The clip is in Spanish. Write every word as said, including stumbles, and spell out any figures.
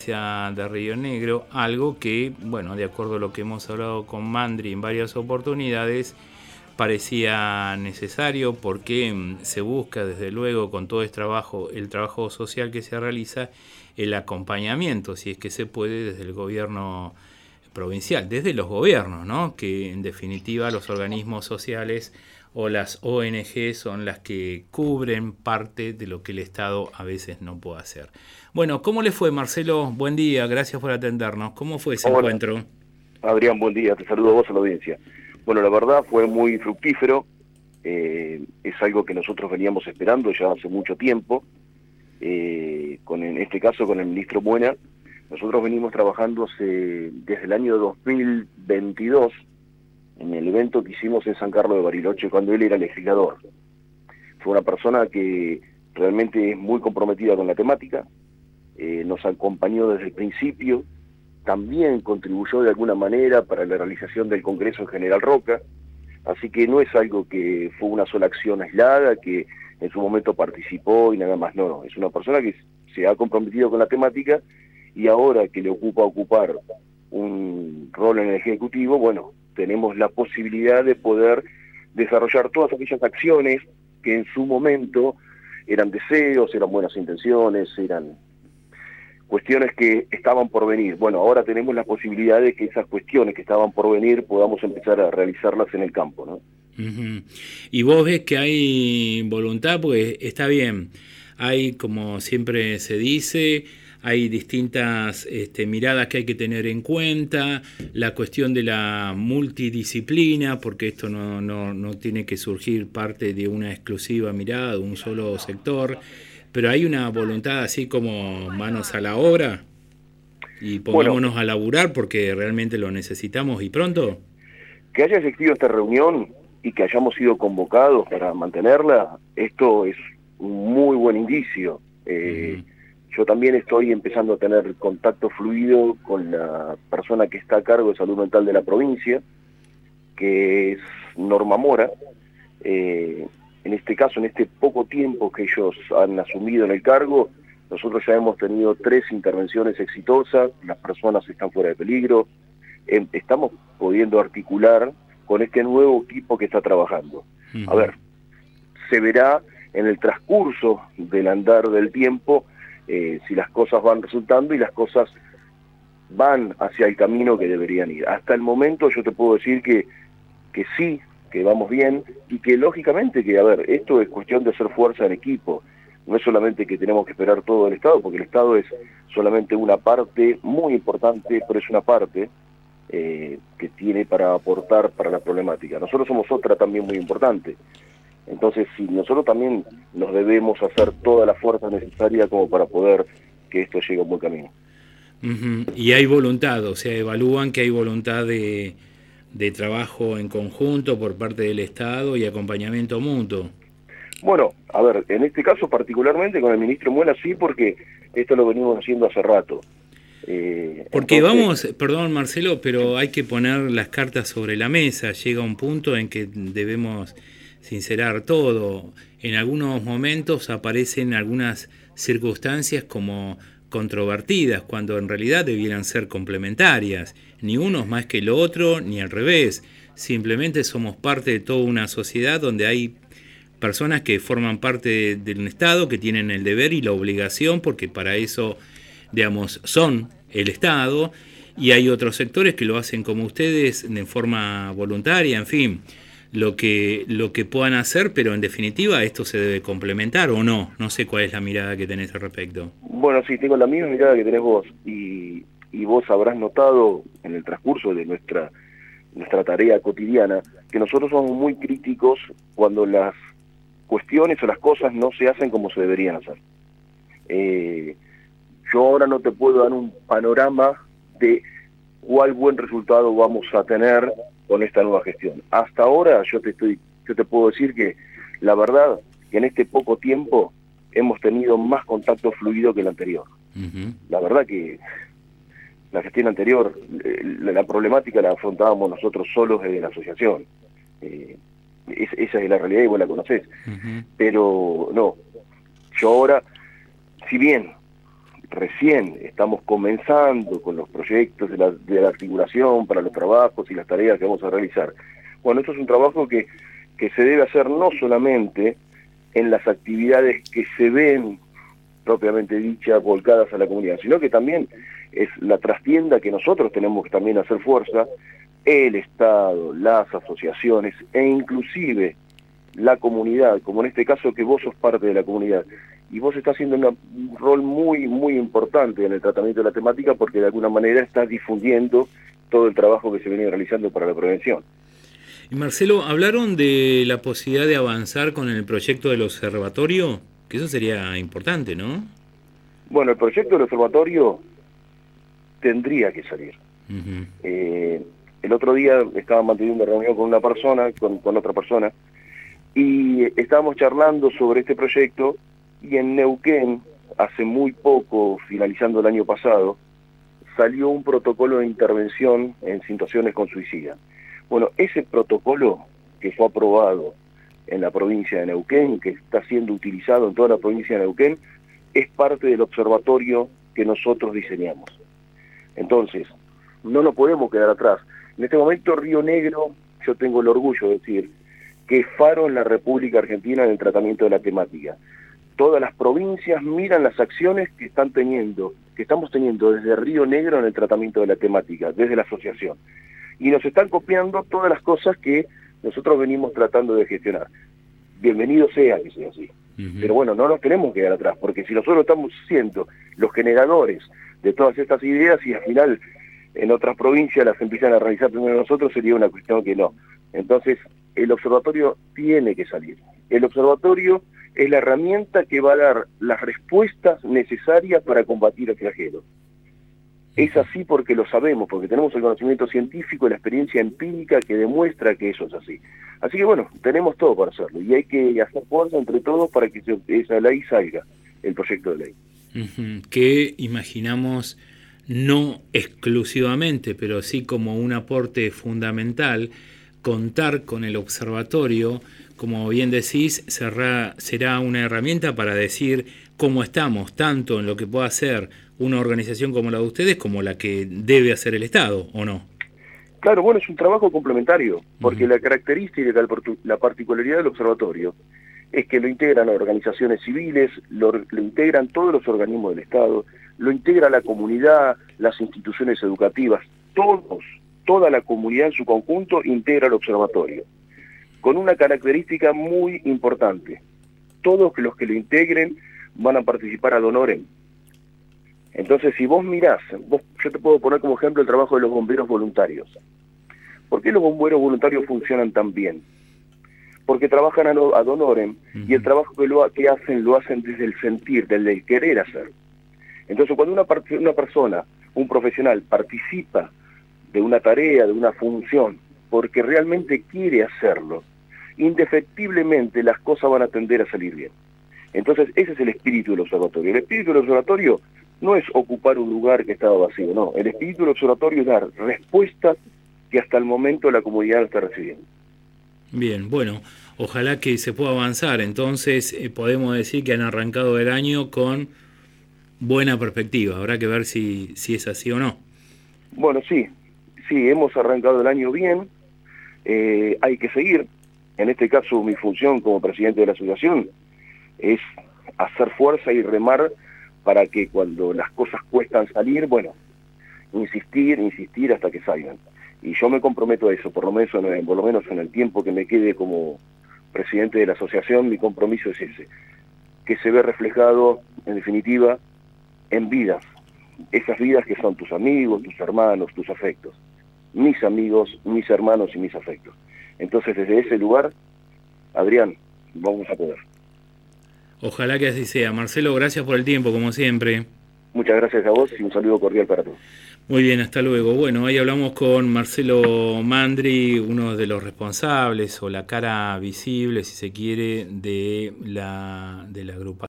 provincia de Río Negro, algo que, bueno, de acuerdo a lo que hemos hablado con Mandri en varias oportunidades, parecía necesario porque se busca desde luego con todo este trabajo, el trabajo social que se realiza, el acompañamiento, si es que se puede, desde el gobierno provincial, desde los gobiernos, ¿no? Que en definitiva los organismos sociales o las O N G son las que cubren parte de lo que el Estado a veces no puede hacer. Bueno, ¿cómo le fue, Marcelo? Buen día, gracias por atendernos. ¿Cómo fue ese Hola, encuentro? Adrián, buen día, te saludo a vos a la audiencia. Bueno, la verdad fue muy fructífero, eh, es algo que nosotros veníamos esperando ya hace mucho tiempo, eh, con en este caso con el ministro Buena. Nosotros venimos trabajando hace, desde el año dos mil veintidós en el evento que hicimos en San Carlos de Bariloche cuando él era legislador. Fue una persona que realmente es muy comprometida con la temática, eh, nos acompañó desde el principio, también contribuyó de alguna manera para la realización del Congreso en General Roca, así que no es algo que fue una sola acción aislada, que en su momento participó y nada más, no, no, es una persona que se ha comprometido con la temática y ahora que le ocupa ocupar un rol en el Ejecutivo, bueno, tenemos la posibilidad de poder desarrollar todas aquellas acciones que en su momento eran deseos, eran buenas intenciones, eran cuestiones que estaban por venir. Bueno, ahora tenemos la posibilidad de que esas cuestiones que estaban por venir podamos empezar a realizarlas en el campo, ¿no? Uh-huh. Y vos ves que hay voluntad, porque está bien, hay, como siempre se dice, hay distintas este, miradas que hay que tener en cuenta, la cuestión de la multidisciplina, porque esto no, no, no tiene que surgir parte de una exclusiva mirada, de un solo sector, pero hay una voluntad así como manos a la obra y pongámonos Bueno, a laburar porque realmente lo necesitamos y pronto. que haya existido esta reunión y que hayamos sido convocados para mantenerla, esto es un muy buen indicio. Eh, Uh-huh. yo también estoy empezando a tener contacto fluido con la persona que está a cargo de salud mental de la provincia, que es Norma Mora. Eh, en este caso, en este poco tiempo que ellos han asumido en el cargo, nosotros ya hemos tenido tres intervenciones exitosas, las personas están fuera de peligro, eh, estamos pudiendo articular con este nuevo equipo que está trabajando. Uh-huh. A ver, se verá en el transcurso del andar del tiempo eh, si las cosas van resultando y las cosas van hacia el camino que deberían ir. Hasta el momento yo te puedo decir que, que sí, que vamos bien y que lógicamente que, a ver, esto es cuestión de hacer fuerza en equipo. No es solamente que tenemos que esperar todo el Estado, porque el Estado es solamente una parte muy importante, pero es una parte eh, que tiene para aportar para la problemática. Nosotros somos otra también muy importante. Entonces, sí, nosotros también nos debemos hacer toda la fuerza necesaria como para poder que esto llegue a un buen camino. Uh-huh. Y hay voluntad, o sea, evalúan que hay voluntad de, de trabajo en conjunto por parte del Estado y acompañamiento mutuo. Bueno, a ver, en este caso particularmente con el ministro Muela sí, porque esto lo venimos haciendo hace rato. Eh, Porque entonces, vamos, perdón Marcelo, pero hay que poner las cartas sobre la mesa. Llega un punto en que debemos sincerar todo. En algunos momentos aparecen algunas circunstancias como controvertidas, cuando en realidad debieran ser complementarias. Ni uno es más que el otro, ni al revés. Simplemente somos parte de toda una sociedad donde hay personas que forman parte de, de un Estado, que tienen el deber y la obligación, porque para eso, digamos, son el Estado, y hay otros sectores que lo hacen como ustedes de forma voluntaria, en fin, lo que, lo que puedan hacer, pero en definitiva esto se debe complementar o no. No sé cuál es la mirada que tenés al respecto. bueno, sí, tengo la misma mirada que tenés vos, y, y vos habrás notado en el transcurso de nuestra, nuestra tarea cotidiana que nosotros somos muy críticos cuando las cuestiones o las cosas no se hacen como se deberían hacer. Eh, yo ahora no te puedo dar un panorama de cuál buen resultado vamos a tener con esta nueva gestión. Hasta ahora yo te estoy, yo te puedo decir que la verdad que en este poco tiempo hemos tenido más contacto fluido que el anterior. Uh-huh. La verdad que la gestión anterior, eh, la, la problemática la afrontábamos nosotros solos desde la asociación. Eh, es, esa es la realidad y vos la conocés. Uh-huh. Pero no, yo ahora, si bien recién estamos comenzando con los proyectos de la, de la articulación para los trabajos y las tareas que vamos a realizar. Bueno, esto es un trabajo que, que se debe hacer no solamente en las actividades que se ven propiamente dichas volcadas a la comunidad, sino que también es la trastienda que nosotros tenemos que también hacer fuerza, el Estado, las asociaciones e inclusive la comunidad, como en este caso que vos sos parte de la comunidad, y vos estás haciendo una, un rol muy, muy importante en el tratamiento de la temática porque de alguna manera estás difundiendo todo el trabajo que se viene realizando para la prevención. Y Marcelo, ¿hablaron de la posibilidad de avanzar con el proyecto del observatorio? Que eso sería importante, ¿no? Bueno, el proyecto del observatorio tendría que salir. Uh-huh. Eh, el otro día estaba manteniendo una reunión con una persona, con, con otra persona, y estábamos charlando sobre este proyecto, y en Neuquén, hace muy poco, finalizando el año pasado, salió un protocolo de intervención en situaciones con suicida. Bueno, ese protocolo que fue aprobado en la provincia de Neuquén, que está siendo utilizado en toda la provincia de Neuquén, es parte del observatorio que nosotros diseñamos. Entonces, no nos podemos quedar atrás. En este momento Río Negro, yo tengo el orgullo de decir, que es faro en la República Argentina en el tratamiento de la temática. Todas las provincias miran las acciones que están teniendo, que estamos teniendo desde Río Negro en el tratamiento de la temática, desde la asociación. Y nos están copiando todas las cosas que nosotros venimos tratando de gestionar. Bienvenido sea que sea así. Uh-huh. Pero bueno, no nos tenemos que quedar atrás, porque si nosotros estamos siendo los generadores de todas estas ideas y al final en otras provincias las empiezan a realizar primero nosotros, sería una cuestión que no. Entonces, el observatorio tiene que salir. El observatorio es la herramienta que va a dar las respuestas necesarias para combatir el flagelo. Es así porque lo sabemos, porque tenemos el conocimiento científico y la experiencia empírica que demuestra que eso es así. Así que bueno, tenemos todo para hacerlo y hay que hacer fuerza entre todos para que esa ley salga, el proyecto de ley. Uh-huh. Que imaginamos no exclusivamente, pero sí como un aporte fundamental, contar con el observatorio, como bien decís, será, será una herramienta para decir cómo estamos, tanto en lo que pueda hacer una organización como la de ustedes, como la que debe hacer el Estado, ¿o no? Claro, bueno, es un trabajo complementario, porque uh-huh. la característica y la particularidad del observatorio es que lo integran organizaciones civiles, lo, lo integran todos los organismos del Estado, lo integra la comunidad, las instituciones educativas, todos, toda la comunidad en su conjunto integra el observatorio, con una característica muy importante. Todos los que lo integren van a participar ad honorem. Entonces, si vos mirás, vos, yo te puedo poner como ejemplo el trabajo de los bomberos voluntarios. ¿Por qué los bomberos voluntarios funcionan tan bien? Porque trabajan ad honorem uh-huh. y el trabajo que, lo, que hacen lo hacen desde el sentir, desde el querer hacer. Entonces, cuando una, una persona, un profesional, participa de una tarea, de una función, porque realmente quiere hacerlo, indefectiblemente las cosas van a tender a salir bien. Entonces, ese es el espíritu del observatorio. El espíritu del observatorio no es ocupar un lugar que estaba vacío, no. El espíritu del observatorio es dar respuestas que hasta el momento la comunidad no está recibiendo. Bien, bueno, ojalá que se pueda avanzar. Entonces, eh, podemos decir que han arrancado el año con buena perspectiva. Habrá que ver si, si es así o no. Bueno, sí, sí, hemos arrancado el año bien. Eh, hay que seguir. En este caso, mi función como presidente de la asociación es hacer fuerza y remar para que cuando las cosas cuestan salir, bueno, insistir, insistir hasta que salgan. Y yo me comprometo a eso, por lo menos en, por lo menos en el tiempo que me quede como presidente de la asociación, mi compromiso es ese, que se ve reflejado, en definitiva, en vidas. Esas vidas que son tus amigos, tus hermanos, tus afectos. Mis amigos, mis hermanos y mis afectos. Entonces, desde ese lugar, Adrián, vamos a poder. Ojalá que así sea. Marcelo, gracias por el tiempo, como siempre. Muchas gracias a vos y un saludo cordial para todos. Muy bien, hasta luego. Bueno, ahí hablamos con Marcelo Mandri, uno de los responsables o la cara visible, si se quiere, de la, de la agrupación.